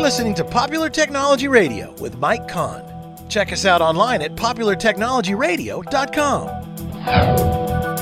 listening to Popular Technology Radio with Mike Kahn. Check us out online at populartechnologyradio.com.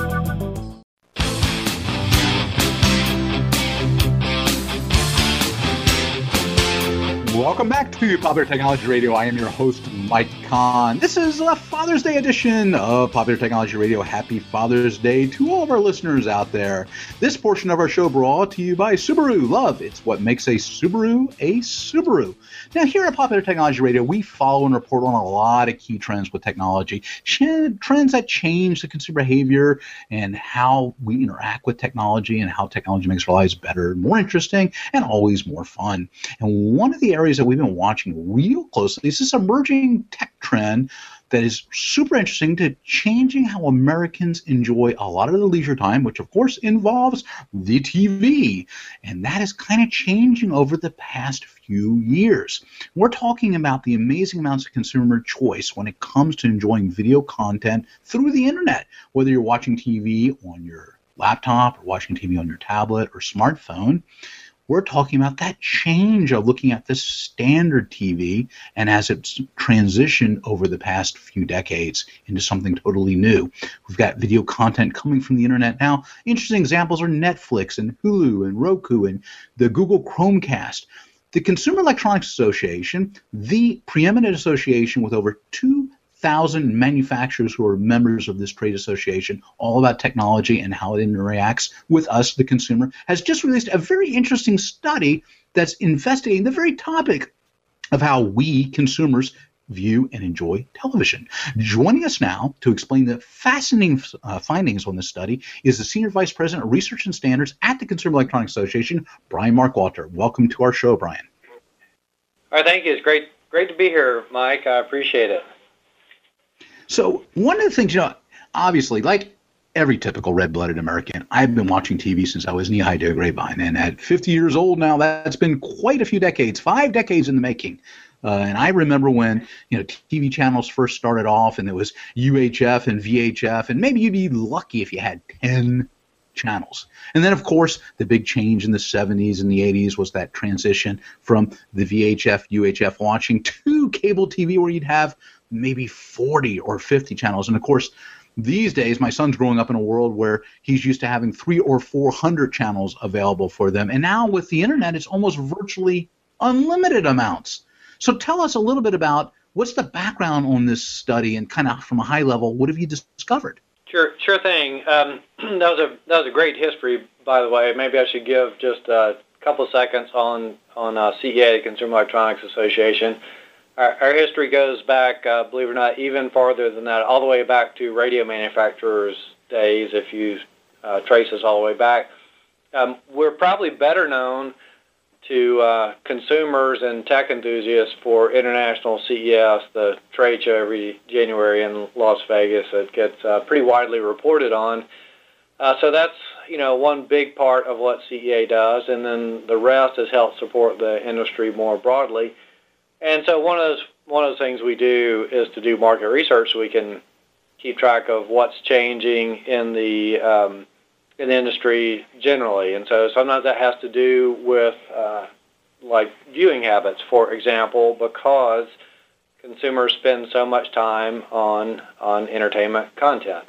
Welcome back to Popular Technology Radio. I am your host, Mike Kahn. This is a Father's Day edition of Popular Technology Radio. Happy Father's Day to all of our listeners out there. This portion of our show brought to you by Subaru. Love, it's what makes a Subaru a Subaru. Now, here at Popular Technology Radio, we follow and report on a lot of key trends with technology, trends that change the consumer behavior and how we interact with technology and how technology makes our lives better, more interesting, and always more fun. And one of the areas that we've been watching real closely is this emerging tech trend that is super interesting to changing how Americans enjoy a lot of their leisure time, which of course involves the TV. And that is kind of changing over the past few years. We're talking about the amazing amounts of consumer choice when it comes to enjoying video content through the internet, whether you're watching TV on your laptop or watching TV on your tablet or smartphone. We're talking about that change of looking at this standard TV and as it's transitioned over the past few decades into something totally new. We've got video content coming from the internet now. Interesting examples are Netflix and Hulu and Roku and the Google Chromecast. The Consumer Electronics Association, the preeminent association with over 2,000 manufacturers who are members of this trade association, all about technology and how it interacts with us, the consumer, has just released a very interesting study that's investigating the very topic of how we consumers view and enjoy television. Joining us now to explain the fascinating findings on this study is the Senior Vice President of Research and Standards at the Consumer Electronics Association, Brian Markwalter. Welcome to our show, Brian. All right, thank you. It's great to be here, Mike. I appreciate it. So one of the things, obviously, like every typical red-blooded American, I've been watching TV since I was knee-high to a grapevine. And at 50 years old now, that's been quite a few decades, 5 decades in the making. And I remember when, TV channels first started off and there was UHF and VHF, and maybe you'd be lucky if you had 10 channels. And then, of course, the big change in the 70s and the 80s was that transition from the VHF, UHF watching to cable TV where you'd have maybe 40 or 50 channels. And of course, these days, my son's growing up in a world where he's used to having 300 or 400 channels available for them. And now with the internet, it's almost virtually unlimited amounts. So tell us a little bit about what's the background on this study and kind of from a high level, what have you discovered? Sure thing. That was a great history, by the way. Maybe I should give just a couple of seconds on CEA, the Consumer Electronics Association. Our history goes back, believe it or not, even farther than that, all the way back to radio manufacturers' days, if you trace us all the way back. We're probably better known to consumers and tech enthusiasts for International CES, the trade show every January in Las Vegas. It gets pretty widely reported on. So that's, one big part of what CEA does, and then the rest has helped support the industry more broadly. And so one of the things we do is to do market research so we can keep track of what's changing in the industry generally. And so sometimes that has to do with like viewing habits, for example, because consumers spend so much time on entertainment content.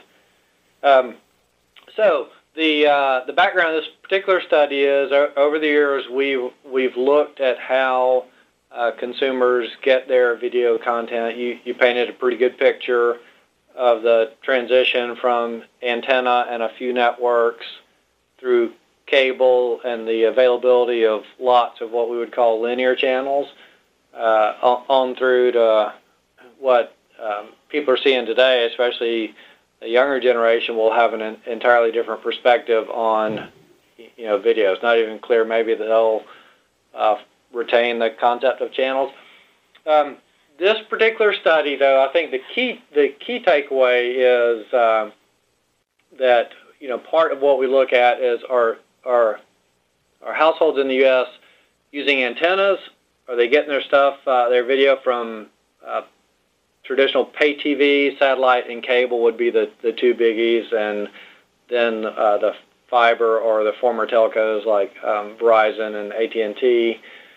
So the background of this particular study is over the years we've looked at how consumers get their video content. You painted a pretty good picture of the transition from antenna and a few networks through cable and the availability of lots of what we would call linear channels on through to what people are seeing today, especially the younger generation will have an entirely different perspective on video. It's not even clear maybe that they'll retain the concept of channels. This particular study, though, I think the key takeaway is that part of what we look at is our households in the U.S. using antennas. Are they getting their stuff, their video from traditional pay TV, satellite, and cable would be the two biggies, and then the fiber or the former telcos like Verizon and AT&T.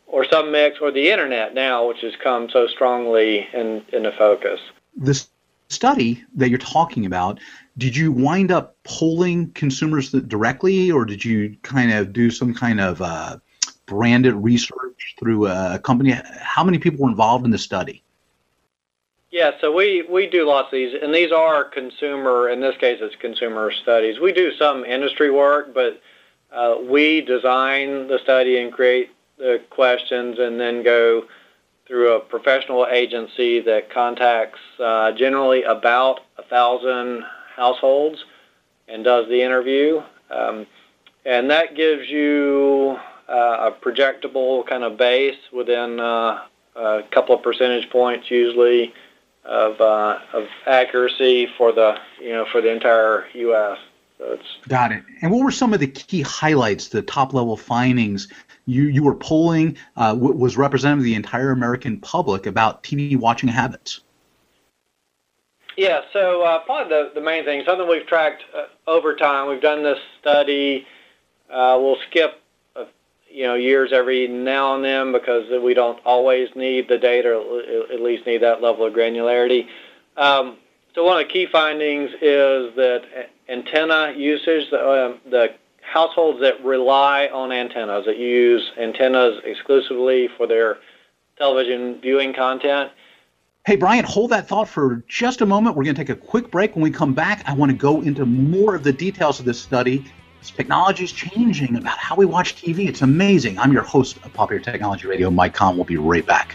some mix, or the internet now, which has come so strongly into focus. This study that you're talking about, did you wind up polling consumers directly, or did you kind of do some kind of branded research through a company? How many people were involved in the study? Yeah, so we do lots of these, and these are consumer, in this case it's consumer studies. We do some industry work, but we design the study and create the questions and then go through a professional agency that contacts generally about 1,000 households and does the interview. And that gives you a projectable kind of base within a couple of percentage points usually of accuracy for the entire U.S. So it's got it. And what were some of the key highlights, the top level findings you were polling? Was representative of the entire American public about TV watching habits? Yeah, so probably the main thing, something we've tracked over time. We've done this study. We'll skip years every now and then because we don't always need the data, or at least need that level of granularity. So one of the key findings is that antenna usage, the households that rely on antennas, that use antennas exclusively for their television viewing content. Hey, Brian, hold that thought for just a moment. We're going to take a quick break. When we come back, I want to go into more of the details of this study. This technology is changing about how we watch TV. It's amazing. I'm your host of Popular Technology Radio, Mike Kahn. We'll be right back.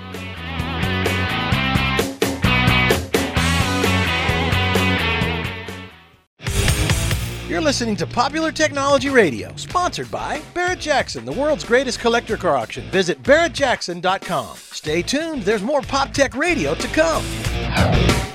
You're listening to Popular Technology Radio, sponsored by Barrett-Jackson, the world's greatest collector car auction. Visit barrettjackson.com. Stay tuned. There's more Pop Tech Radio to come.